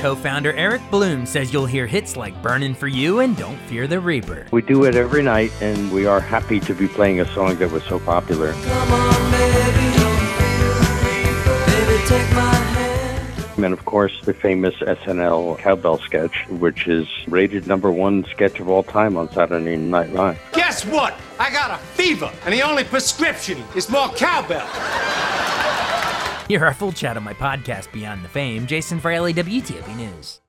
co-founder Eric Bloom says you'll hear hits like Burnin' For You and Don't Fear the Reaper. We do it every night, and we are happy to be playing a song that was so popular. Come on, baby, don't fear the reaper. Baby, take my hand. And of course, the famous SNL cowbell sketch, which is rated #1 sketch of all time on Saturday Night Live. Guess what? I got a fever, and the only prescription is more cowbell. Hear our full chat on my podcast, Beyond the Fame. Jason Fraley, WTOP News.